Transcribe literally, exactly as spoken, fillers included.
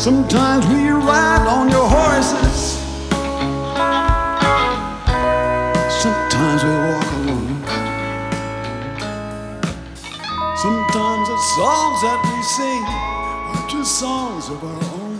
Sometimes we ride on your horses. Sometimes we walk alone. Sometimes the songs that we sing are just songs of our own.